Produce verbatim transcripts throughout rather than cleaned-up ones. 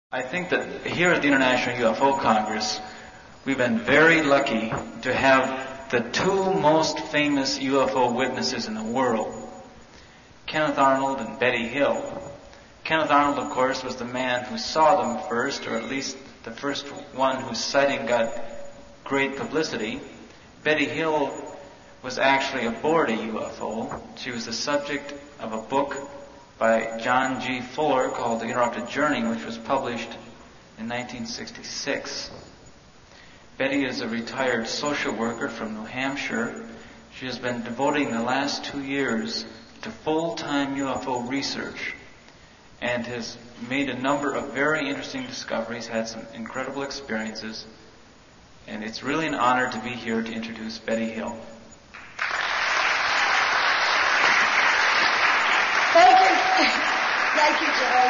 I think that here at the International U F O Congress, we've been very lucky to have the two most famous U F O witnesses in the world, Kenneth Arnold and Betty Hill. Kenneth Arnold, of course, was the man who saw them first, or at least the first one whose sighting got great publicity. Betty Hill was actually aboard a U F O. She was the subject of a book by John G. Fuller called The Interrupted Journey, which was published in nineteen sixty-six. Betty is a retired social worker from New Hampshire. She has been devoting the last two years to full-time U F O research and has made a number of very interesting discoveries, had some incredible experiences, and it's really an honor to be here to introduce Betty Hill. Thank you. Thank you, Joe.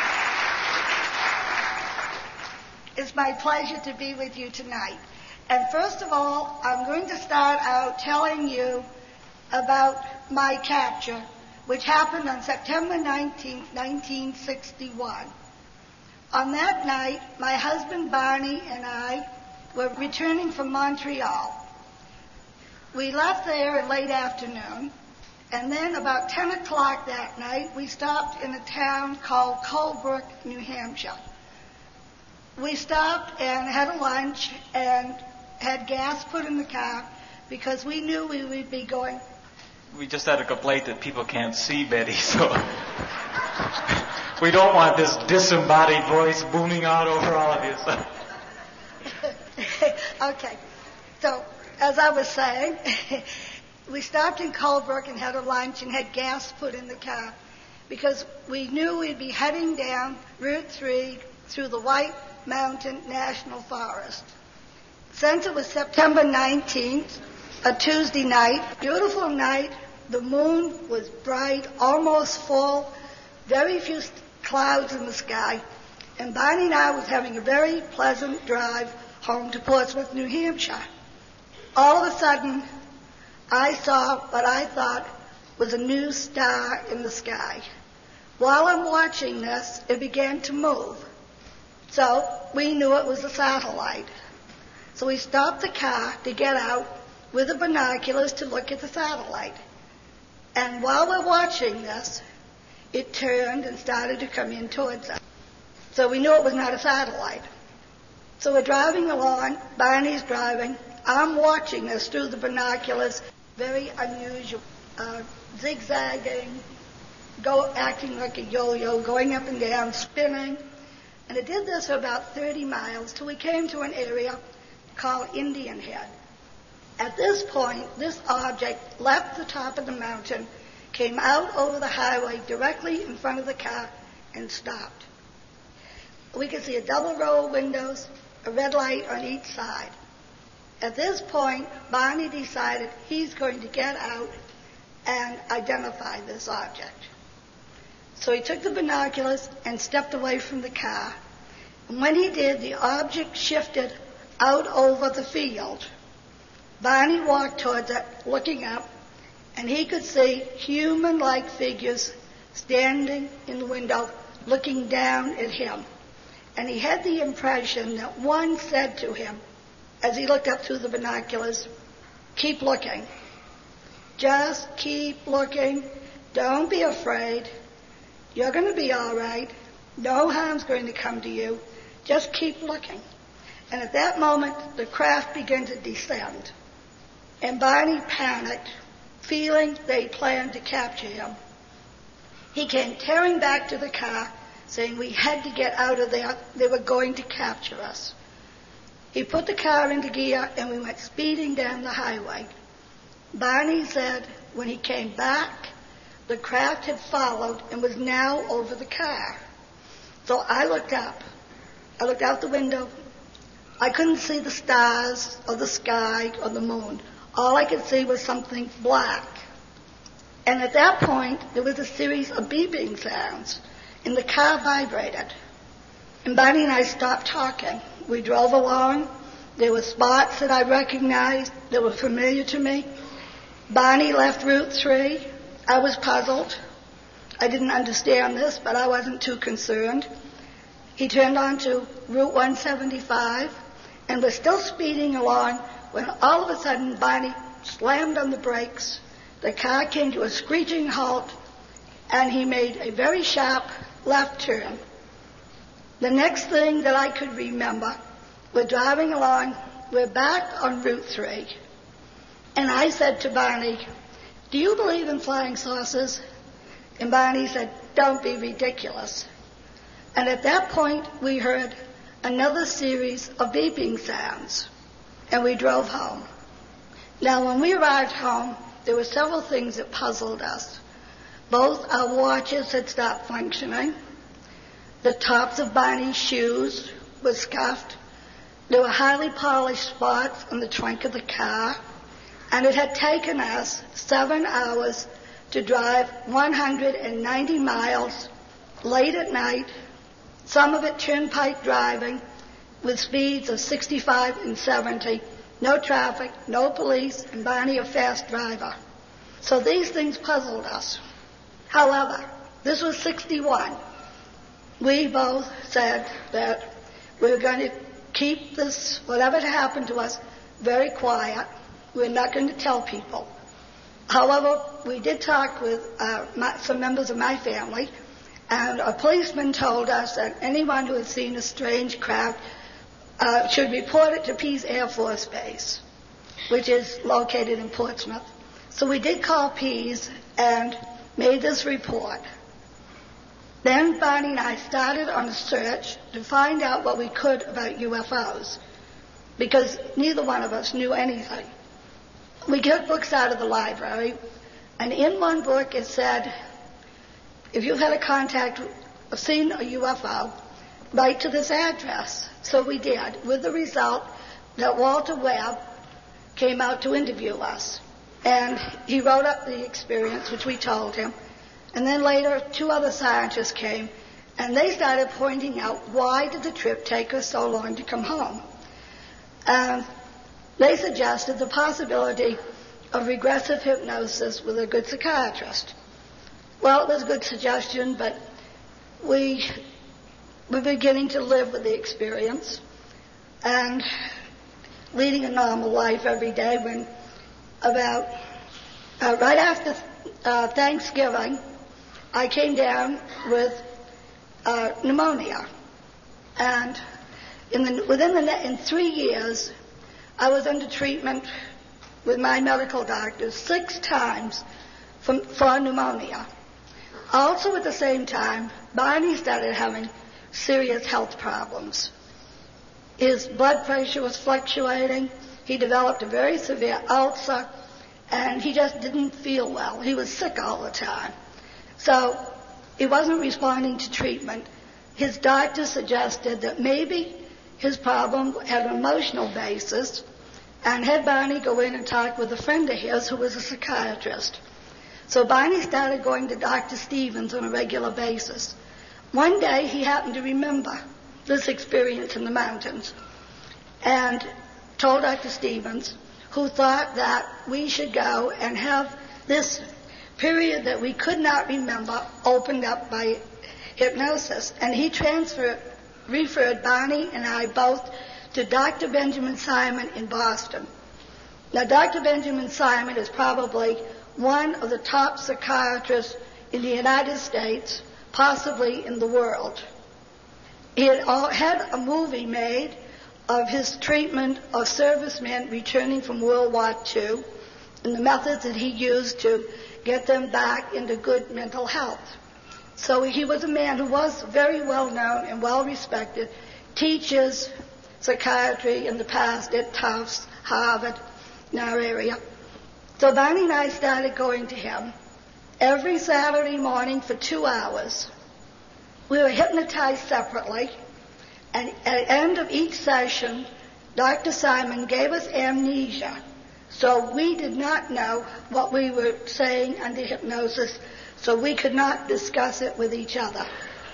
It's my pleasure to be with you tonight. And first of all, I'm going to start out telling you about my capture, which happened on September nineteenth, nineteen sixty-one. On that night, my husband Barney and I were returning from Montreal. We left there in late afternoon, and then about ten o'clock that night, we stopped in a town called Colebrook, New Hampshire. We stopped and had a lunch and had gas put in the car because we knew we would be going. We just had a complaint that people can't see Betty, so we don't want this disembodied voice booming out over all of you. So. Okay. So, as I was saying, we stopped in Colebrook and had a lunch and had gas put in the car because we knew we'd be heading down Route three through the White Mountain National Forest. Since it was September nineteenth, a Tuesday night, beautiful night, the moon was bright, almost full, very few clouds in the sky, and Barney and I was having a very pleasant drive home to Portsmouth, New Hampshire. All of a sudden, I saw what I thought was a new star in the sky. While I'm watching this, it began to move. So we knew it was a satellite. So we stopped the car to get out with the binoculars to look at the satellite. And while we're watching this, it turned and started to come in towards us. So we knew it was not a satellite. So we're driving along, Barney's driving, I'm watching this through the binoculars, very unusual, uh, zigzagging, go, acting like a yo-yo, going up and down, spinning. And it did this for about thirty miles till we came to an area called Indian Head. At this point, this object left the top of the mountain, came out over the highway directly in front of the car, and stopped. We could see a double row of windows, a red light on each side. At this point, Barney decided he's going to get out and identify this object. So he took the binoculars and stepped away from the car. And when he did, the object shifted out over the field. Barney walked towards it, looking up, and he could see human-like figures standing in the window, looking down at him. And he had the impression that one said to him, as he looked up through the binoculars, "Keep looking. Just keep looking. Don't be afraid. You're going to be all right. No harm's going to come to you. Just keep looking." And at that moment, the craft began to descend. And Barney panicked, feeling they planned to capture him. He came tearing back to the car, saying we had to get out of there. They were going to capture us. He put the car into gear, and we went speeding down the highway. Barney said when he came back, the craft had followed and was now over the car. So I looked up. I looked out the window. I couldn't see the stars or the sky or the moon. All I could see was something black. And at that point, there was a series of beeping sounds, and the car vibrated. And Barney and I stopped talking. We drove along. There were spots that I recognized that were familiar to me. Barney left Route three. I was puzzled. I didn't understand this, but I wasn't too concerned. He turned onto Route one seventy-five and was still speeding along when all of a sudden Barney slammed on the brakes. The car came to a screeching halt, and he made a very sharp left turn. The next thing that I could remember, we're driving along, we're back on Route three, and I said to Barney, "Do you believe in flying saucers?" And Barney said, "Don't be ridiculous." And at that point, we heard another series of beeping sounds, and we drove home. Now, when we arrived home, there were several things that puzzled us. Both our watches had stopped functioning. The tops of Barney's shoes were scuffed. There were highly polished spots on the trunk of the car. And it had taken us seven hours to drive one hundred ninety miles late at night, some of it turnpike driving with speeds of sixty-five and seventy, no traffic, no police, and Barney a fast driver. So these things puzzled us. However, this was sixty-one. We both said that we were going to keep this, whatever had happened to us, very quiet. We're not going to tell people. However, we did talk with uh, my, some members of my family, and a policeman told us that anyone who had seen a strange craft uh, should report it to Pease Air Force Base, which is located in Portsmouth. So we did call Pease and made this report. Then Barney and I started on a search to find out what we could about U F Os, because neither one of us knew anything. We got books out of the library, and in one book it said, if you've had a contact or seen a U F O, write to this address. So we did, with the result that Walter Webb came out to interview us. And he wrote up the experience, which we told him. And then later, two other scientists came, and they started pointing out why did the trip take us so long to come home. And they suggested the possibility of regressive hypnosis with a good psychiatrist. Well, it was a good suggestion, but we were beginning to live with the experience and leading a normal life every day when about uh, right after uh, Thanksgiving, I came down with uh, pneumonia. And in the, within the, in three years, I was under treatment with my medical doctors six times for, for pneumonia. Also at the same time, Barney started having serious health problems. His blood pressure was fluctuating. He developed a very severe ulcer, and he just didn't feel well. He was sick all the time. So he wasn't responding to treatment. His doctor suggested that maybe his problem had an emotional basis, and had Barney go in and talk with a friend of his who was a psychiatrist. So Barney started going to Doctor Stevens on a regular basis. One day he happened to remember this experience in the mountains and told Doctor Stevens, who thought that we should go and have this period that we could not remember opened up by hypnosis. And he transferred, referred Barney and I both to Doctor Benjamin Simon in Boston. Now, Doctor Benjamin Simon is probably one of the top psychiatrists in the United States, possibly in the world. He had all, had a movie made of his treatment of servicemen returning from World War Two and the methods that he used to get them back into good mental health. So he was a man who was very well known and well respected, teaches psychiatry in the past at Tufts, Harvard, in our area. So Barney and I started going to him every Saturday morning for two hours. We were hypnotized separately, and at the end of each session, Doctor Simon gave us amnesia. So we did not know what we were saying under hypnosis, so we could not discuss it with each other.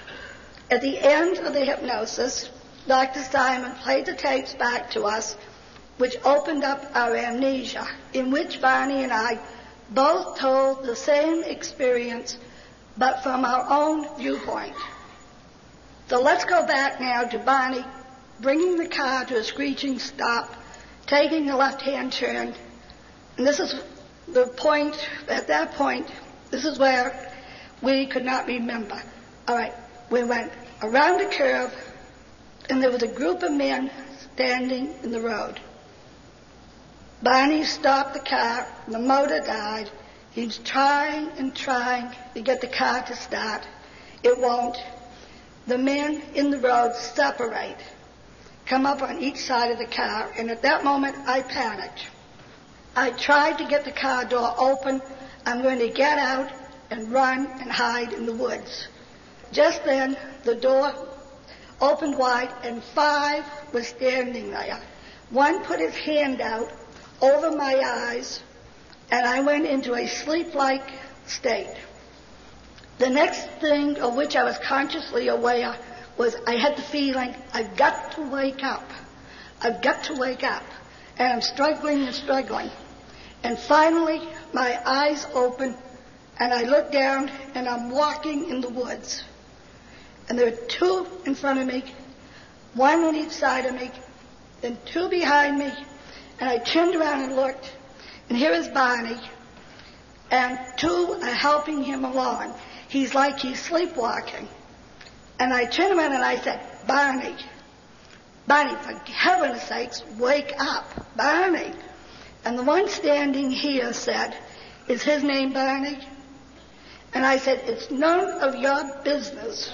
At the end of the hypnosis, Doctor Simon played the tapes back to us, which opened up our amnesia, in which Barney and I both told the same experience, but from our own viewpoint. So let's go back now to Barney bringing the car to a screeching stop, taking the left-hand turn. And this is the point, at that point, this is where we could not remember. All right, we went around a curve, and there was a group of men standing in the road. Barney stopped the car, the motor died. He was trying and trying to get the car to start. It won't. The men in the road separate, come up on each side of the car, and at that moment I panicked. I tried to get the car door open. I'm going to get out and run and hide in the woods. Just then, the door opened wide, and five were standing there. One put his hand out over my eyes, and I went into a sleep-like state. The next thing of which I was consciously aware was I had the feeling, I've got to wake up. I've got to wake up. And I'm struggling and struggling. And finally, my eyes open, and I look down, and I'm walking in the woods. And there are two in front of me, one on each side of me, then two behind me. And I turned around and looked, and here is Barney, and two are helping him along. He's like he's sleepwalking. And I turned around and I said, Barney, Barney, for heaven's sakes, wake up, Barney. And the one standing here said, is his name Barney? And I said, it's none of your business.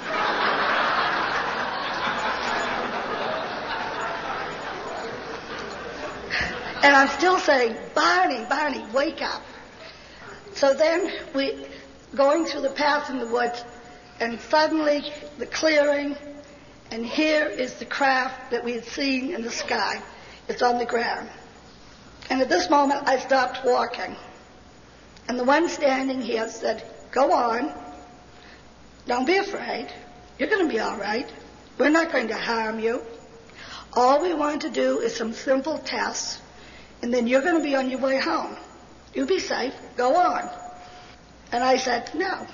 And I'm still saying, Barney, Barney, wake up. So then we, going through the path in the woods, and suddenly the clearing, and here is the craft that we had seen in the sky. It's on the ground. And at this moment, I stopped walking. And the one standing here said, go on. Don't be afraid. You're going to be all right. We're not going to harm you. All we want to do is some simple tests, and then you're going to be on your way home. You be safe. Go on. And I said, no.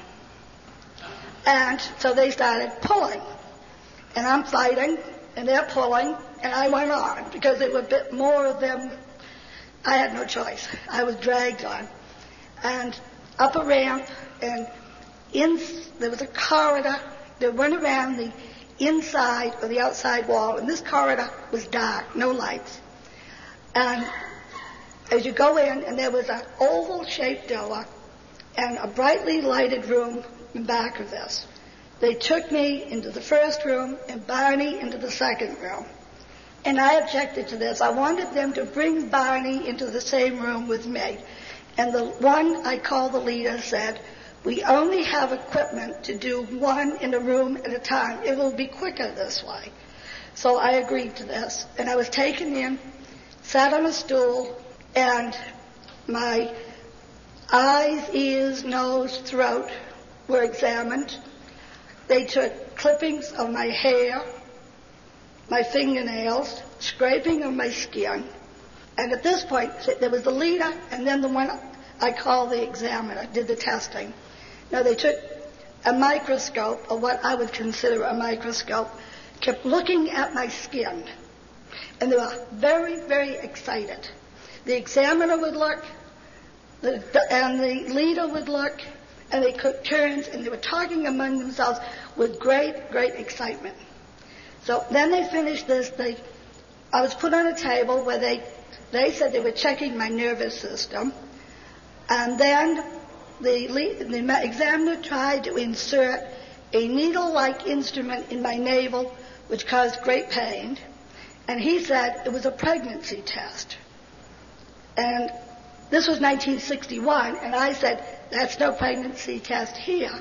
And so they started pulling. And I'm fighting, and they're pulling, and I went on, because there were a bit more of them. I had no choice. I was dragged on. And up a ramp, and in, there was a corridor that went around the inside or the outside wall, and this corridor was dark, no lights. And as you go in, and there was an oval-shaped door and a brightly lighted room in back of this. They took me into the first room and Barney into the second room. And I objected to this. I wanted them to bring Barney into the same room with me. And the one I called the leader said, we only have equipment to do one in a room at a time. It will be quicker this way. So I agreed to this. And I was taken in, sat on a stool, and my eyes, ears, nose, throat were examined. They took clippings of my hair, my fingernails, scraping of my skin. And at this point, there was the leader, and then the one I call the examiner did the testing. Now, they took a microscope, or what I would consider a microscope, kept looking at my skin. And they were very, very excited. The examiner would look, the, and the leader would look, and they took turns, and they were talking among themselves with great, great excitement. So then they finished this. They, I was put on a table where they, they said they were checking my nervous system. And then the, the examiner tried to insert a needle-like instrument in my navel, which caused great pain. And he said it was a pregnancy test. And this was nineteen sixty-one, and I said, that's no pregnancy test here.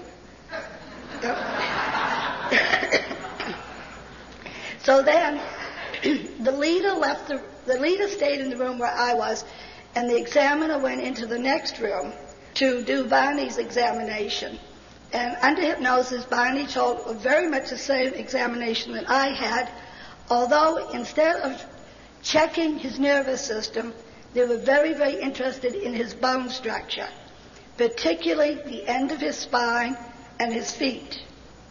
So then the leader left, the, the leader stayed in the room where I was, and the examiner went into the next room to do Barney's examination. And under hypnosis, Barney told very much the same examination that I had, although instead of checking his nervous system, they were very, very interested in his bone structure, particularly the end of his spine and his feet.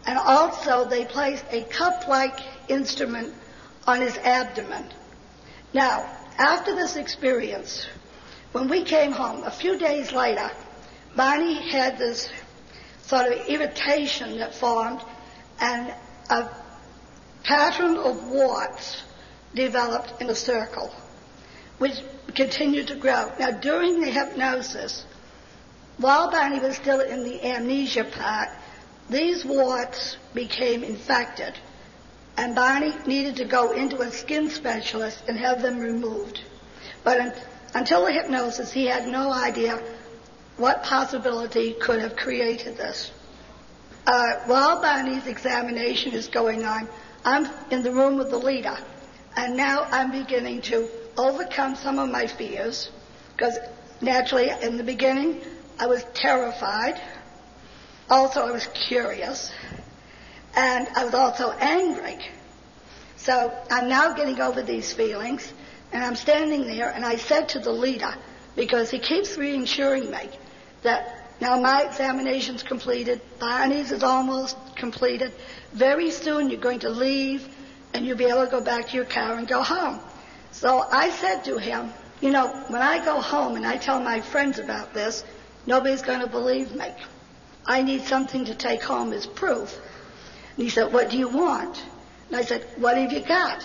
And also they placed a cup-like instrument on his abdomen. Now, after this experience, when we came home, a few days later, Barney had this sort of irritation that formed, and a pattern of warts developed in a circle, which continued to grow. Now, during the hypnosis, while Barney was still in the amnesia part, these warts became infected, and Barney needed to go into a skin specialist and have them removed. But un- until the hypnosis, he had no idea what possibility could have created this. Uh, while Barney's examination is going on, I'm in the room with the leader, and now I'm beginning to overcome some of my fears, because naturally, in the beginning, I was terrified. Also, I was curious, and I was also angry. So I'm now getting over these feelings, and I'm standing there, and I said to the leader, because he keeps reassuring me that now my examination's completed, Barney's is almost completed, very soon you're going to leave, and you'll be able to go back to your car and go home. So I said to him, you know, when I go home and I tell my friends about this, nobody's going to believe me. I need something to take home as proof. And he said, what do you want? And I said, what have you got?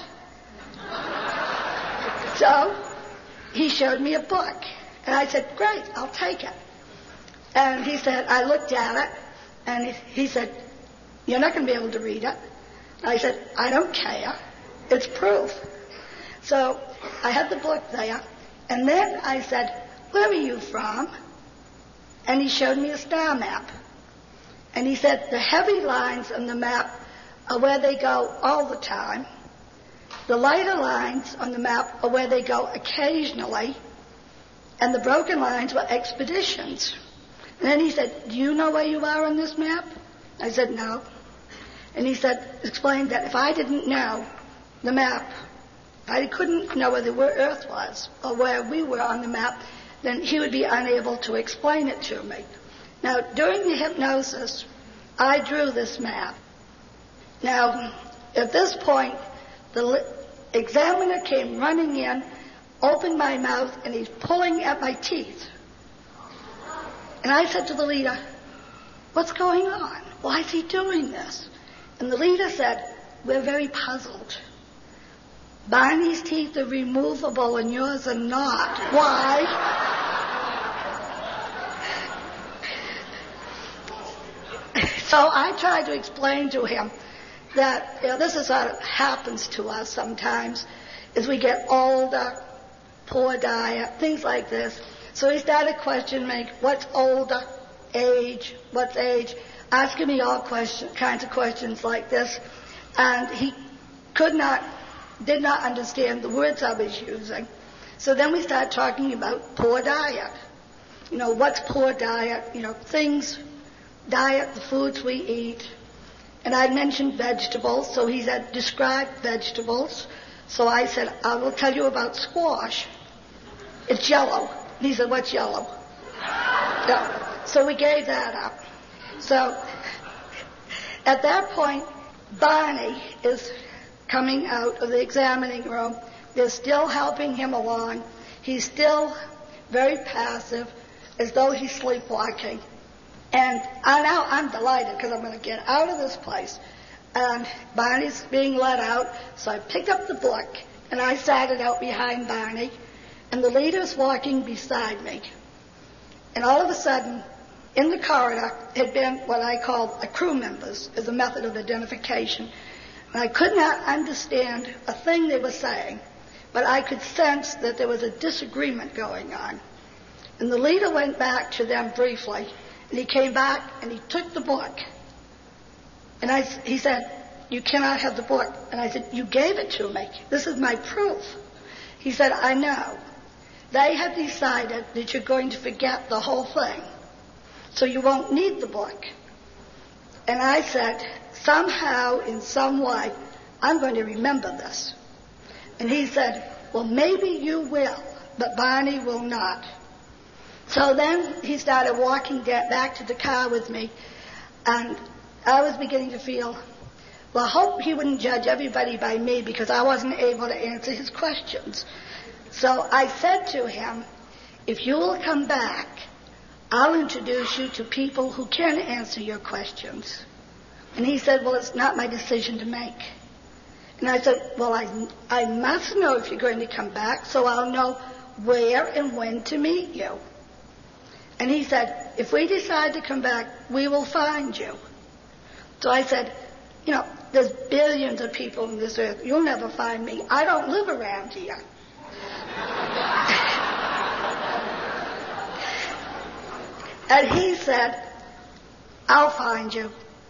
So he showed me a book. And I said, great, I'll take it. And he said, I looked at it, and he said, you're not going to be able to read it. And I said, I don't care. It's proof. So I had the book there, and then I said, where are you from? And he showed me a star map. And he said, the heavy lines on the map are where they go all the time. The lighter lines on the map are where they go occasionally. And the broken lines were expeditions. And then he said, do you know where you are on this map? I said, no. And he said, explained that if I didn't know the map, I couldn't know where Earth was or where we were on the map, then he would be unable to explain it to me. Now, during the hypnosis, I drew this map. Now, at this point, the li- examiner came running in, opened my mouth, and he's pulling at my teeth. And I said to the leader, what's going on? Why is he doing this? And the leader said, we're very puzzled. Barney's teeth are removable and yours are not. Why? So I tried to explain to him that, you know, this is what happens to us sometimes as we get older, poor diet, things like this. So he started questioning me, what's older, age, what's age, asking me all question, kinds of questions like this. And he could not, did not understand the words I was using. So then we started talking about poor diet. You know, what's poor diet? You know, things, diet, the foods we eat. And I mentioned vegetables, so he said, describe vegetables. So I said, I will tell you about squash. It's yellow. He said, what's yellow? No. So we gave that up. So at that point, Barney is coming out of the examining room. They're still helping him along. He's still very passive, as though he's sleepwalking. And I, now I'm delighted because I'm going to get out of this place. And Barney's being let out, so I picked up the book and I sat it out behind Barney. And the leader's walking beside me. And all of a sudden, in the corridor had been what I call a crew members as a method of identification. And I could not understand a thing they were saying, but I could sense that there was a disagreement going on. And the leader went back to them briefly, and he came back and he took the book. And I, he said, you cannot have the book. And I said, you gave it to me. This is my proof. He said, I know. They have decided that you're going to forget the whole thing, so you won't need the book. And I said, somehow, in some way, I'm going to remember this. And he said, well, maybe you will, but Barney will not. So then he started walking back to the car with me, and I was beginning to feel, well, I hope he wouldn't judge everybody by me because I wasn't able to answer his questions. So I said to him, if you will come back, I'll introduce you to people who can answer your questions. And he said, well, it's not my decision to make. And I said, well, I, I must know if you're going to come back so I'll know where and when to meet you. And he said, if we decide to come back, we will find you. So I said, you know, there's billions of people on this earth. You'll never find me. I don't live around here. And he said, I'll find you.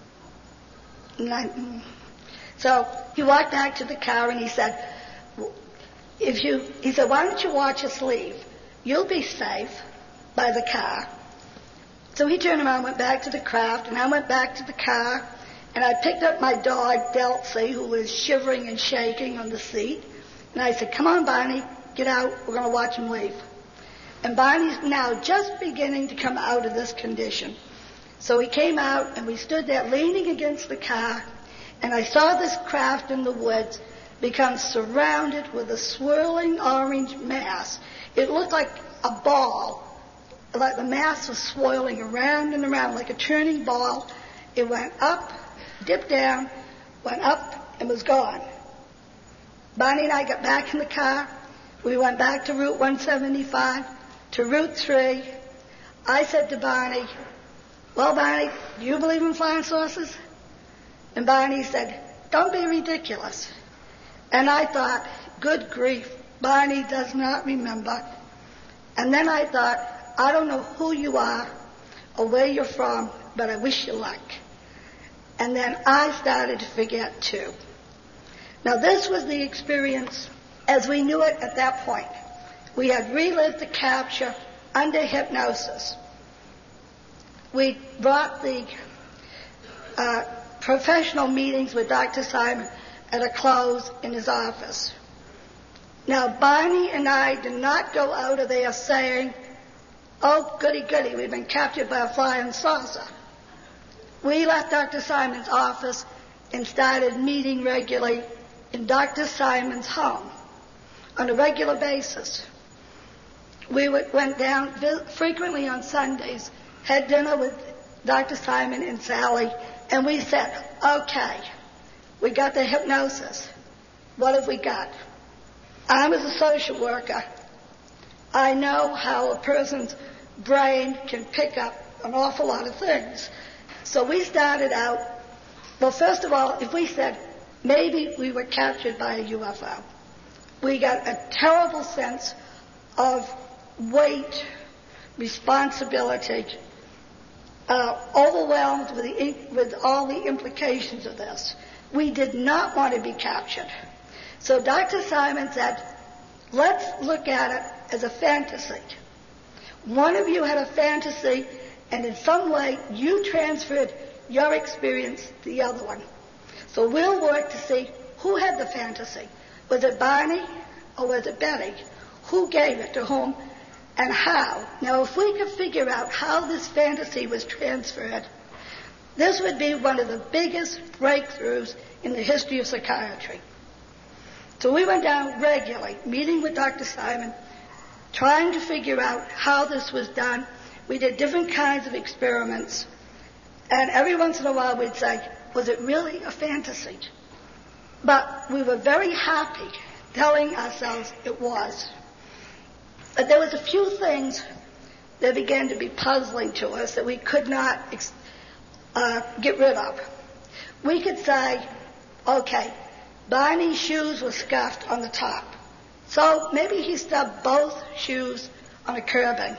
And I, so he walked back to the car and he said, if you, he said, why don't you watch us leave? You'll be safe by the car. So he turned around and went back to the craft, and I went back to the car, and I picked up my dog, Delcy, who was shivering and shaking on the seat, and I said, come on, Barney, get out, we're going to watch him leave. And Barney's now just beginning to come out of this condition. So he came out, and we stood there leaning against the car, and I saw this craft in the woods become surrounded with a swirling orange mass. It looked like a ball, like the mass was swirling around and around like a turning ball. It went up, dipped down, went up, and was gone. Barney and I got back in the car. We went back to Route one seventy-five, to Route three. I said to Barney, well, Barney, do you believe in flying saucers? And Barney said, don't be ridiculous. And I thought, good grief, Barney does not remember. And then I thought, I don't know who you are or where you're from, but I wish you luck. And then I started to forget too. Now this was the experience as we knew it at that point. We had relived the capture under hypnosis. We brought the uh, professional meetings with Doctor Simon at a close in his office. Now Barney and I did not go out of there saying, oh, goody, goody, we've been captured by a flying saucer. We left Doctor Simon's office and started meeting regularly in Doctor Simon's home on a regular basis. We went down frequently on Sundays, had dinner with Doctor Simon and Sally, and we said, okay, we got the hypnosis. What have we got? I'm as a social worker. I know how a person's brain can pick up an awful lot of things. So we started out, well, first of all, if we said maybe we were captured by a U F O, we got a terrible sense of weight, responsibility, uh, overwhelmed with, the, with all the implications of this. We did not want to be captured. So Doctor Simon said, let's look at it as a fantasy. One of you had a fantasy, and in some way you transferred your experience to the other one. So we'll work to see who had the fantasy. Was it Barney or was it Betty? Who gave it to whom and how? Now, if we could figure out how this fantasy was transferred, this would be one of the biggest breakthroughs in the history of psychiatry. So we went down regularly, meeting with Doctor Simon, trying to figure out how this was done. We did different kinds of experiments. And every once in a while we'd say, was it really a fantasy? But we were very happy telling ourselves it was. But there was a few things that began to be puzzling to us that we could not uh, get rid of. We could say, okay, Barney's shoes were scuffed on the top. So maybe he stubbed both shoes on a curbing.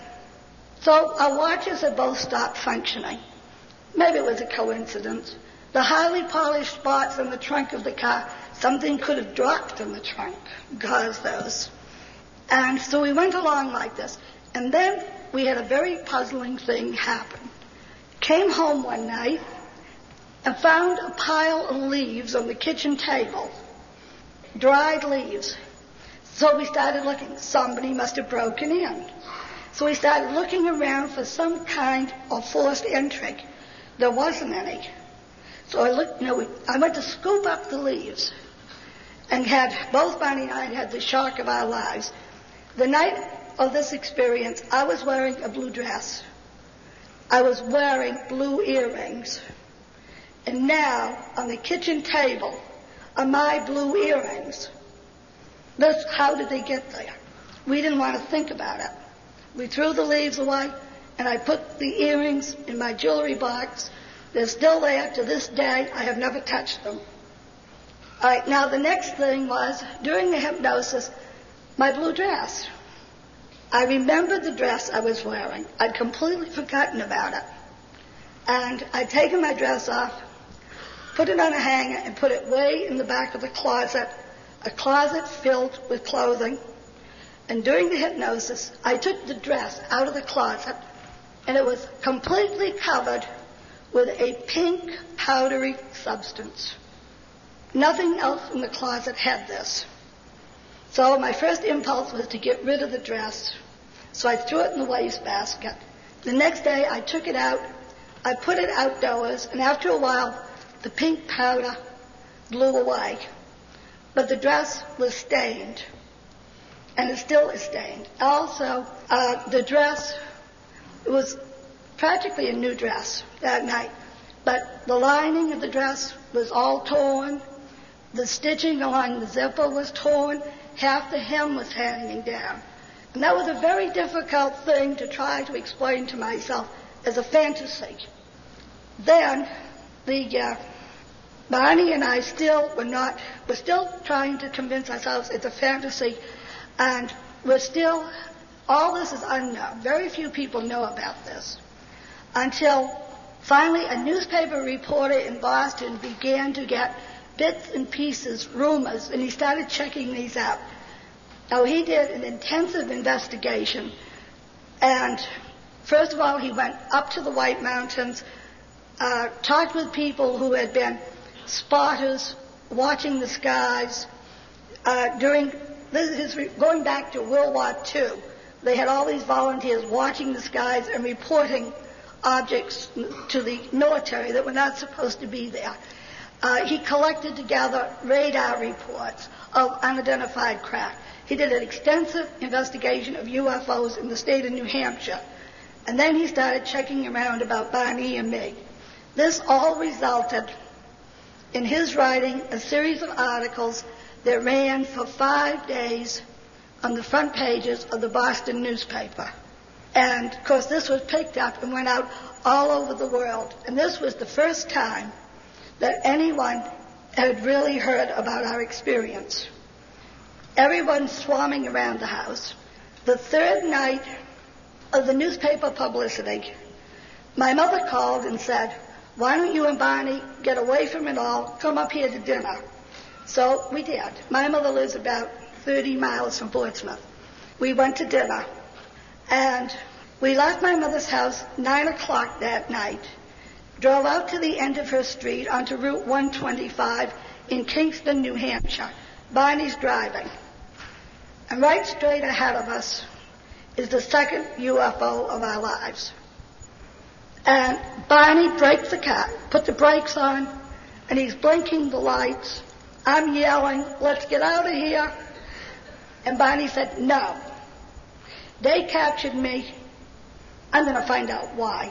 So our watches had both stopped functioning. Maybe it was a coincidence. The highly polished spots on the trunk of the car, something could have dropped in the trunk, caused those. And so we went along like this. And then we had a very puzzling thing happen. Came home one night and found a pile of leaves on the kitchen table, dried leaves. So we started looking. Somebody must have broken in. So we started looking around for some kind of forced entry. There wasn't any. So I looked, you know, we, I went to scoop up the leaves and had, both Bonnie and I had the shock of our lives. The night of this experience, I was wearing a blue dress. I was wearing blue earrings. And now, on the kitchen table, are my blue earrings. This, how did they get there? We didn't want to think about it. We threw the leaves away, and I put the earrings in my jewelry box. They're still there to this day. I have never touched them. All right, now the next thing was, during the hypnosis, my blue dress. I remembered the dress I was wearing. I'd completely forgotten about it. And I'd taken my dress off, put it on a hanger, and put it way in the back of the closet, a closet filled with clothing. And during the hypnosis, I took the dress out of the closet, and it was completely covered with a pink, powdery substance. Nothing else in the closet had this. So my first impulse was to get rid of the dress. So I threw it in the wastebasket. The next day, I took it out. I put it outdoors, and after a while, the pink powder blew away. But the dress was stained, and it still is stained. Also, uh, the dress, it was practically a new dress that night, but the lining of the dress was all torn. The stitching along the zipper was torn. Half the hem was hanging down. And that was a very difficult thing to try to explain to myself as a fantasy. Then, the uh, Bonnie and I still were not, we're still trying to convince ourselves it's a fantasy, and we're still, all this is unknown. Very few people know about this. Until finally a newspaper reporter in Boston began to get bits and pieces, rumors, and he started checking these out. Now, he did an intensive investigation, and first of all, he went up to the White Mountains, uh, talked with people who had been spotters, watching the skies. Uh, during, this is going back to World War Two, they had all these volunteers watching the skies and reporting objects to the military that were not supposed to be there. Uh, he collected together radar reports of unidentified craft. He did an extensive investigation of U F Os in the state of New Hampshire. And then he started checking around about Bonnie and me. This all resulted in his writing a series of articles that ran for five days on the front pages of the Boston newspaper. And, of course, this was picked up and went out all over the world. And this was the first time that anyone had really heard about our experience. Everyone swarming around the house. The third night of the newspaper publicity, my mother called and said, "Why don't you and Bonnie get away from it all, come up here to dinner?" So we did. My mother lives about thirty miles from Portsmouth. We went to dinner, and we left my mother's house nine o'clock that night, drove out to the end of her street onto Route one twenty-five in Kingston, New Hampshire. Bonnie's driving. And right straight ahead of us is the second U F O of our lives. And Bonnie braked the car, put the brakes on, and he's blinking the lights. I'm yelling, "Let's get out of here." And Bonnie said, "No. They captured me. I'm going to find out why."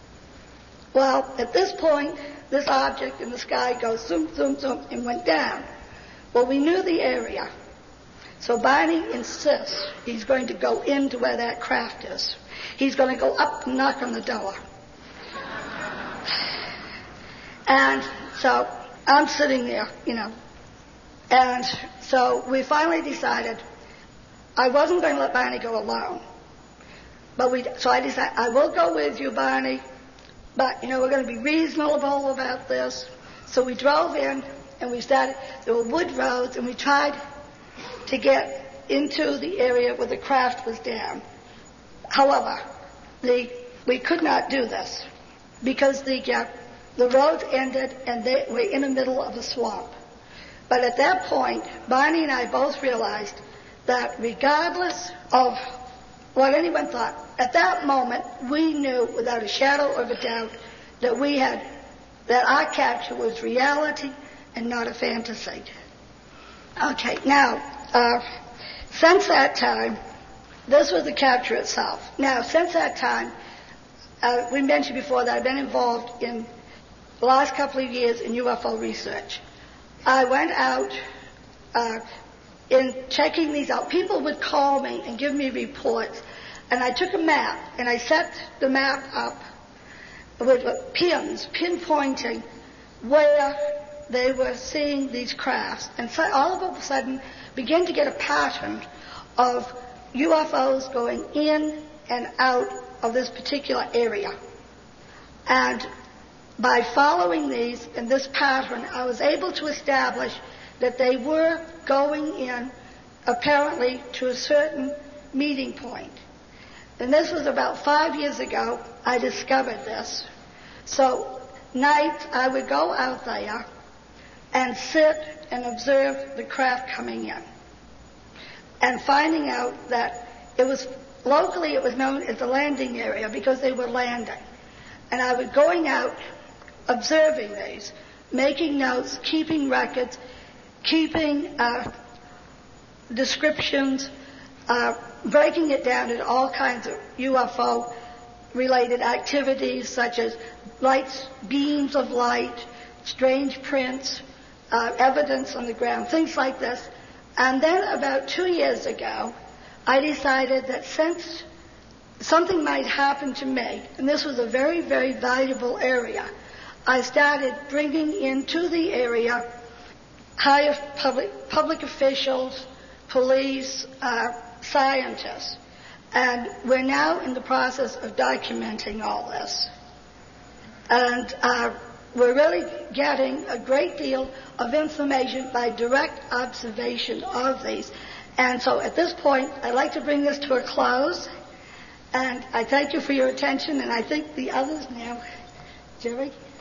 Well, at this point, this object in the sky goes zoom, zoom, zoom, and went down. Well, we knew the area. So Bonnie insists he's going to go into where that craft is. He's going to go up and knock on the door. And so I'm sitting there, you know. And so we finally decided I wasn't going to let Bonnie go alone. But we, so I decided, I will go with you, Bonnie, but, you know, we're going to be reasonable about this. So we drove in, and we started, there were wood roads, and we tried to get into the area where the craft was down. However, the, we could not do this because the, uh, the roads ended, and they were in the middle of a swamp. But at that point, Bonnie and I both realized that regardless of what anyone thought, at that moment, we knew without a shadow of a doubt that we had that our capture was reality and not a fantasy. Okay, now, uh, since that time, this was the capture itself. Now, since that time, uh, we mentioned before that I've been involved in the last couple of years in U F O research. I went out uh, in checking these out. People would call me and give me reports, and I took a map and I set the map up with pins, pinpointing where they were seeing these crafts, and so all of a sudden began to get a pattern of U F Os going in and out of this particular area. And by following these in this pattern, I was able to establish that they were going in apparently to a certain meeting point. And this was about five years ago I discovered this. So nights I would go out there and sit and observe the craft coming in, and finding out that it was, locally it was known as the landing area because they were landing. And I was going out, observing these, making notes, keeping records, keeping uh, descriptions, uh, breaking it down into all kinds of U F O related activities such as lights, beams of light, strange prints, uh, evidence on the ground, things like this. And then about two years ago, I decided that since something might happen to me, and this was a very, very valuable area, I started bringing into the area higher public, public officials, police, uh, scientists. And we're now in the process of documenting all this. And uh, we're really getting a great deal of information by direct observation of these. And so at this point, I'd like to bring this to a close. And I thank you for your attention, and I think the others now, Jerry?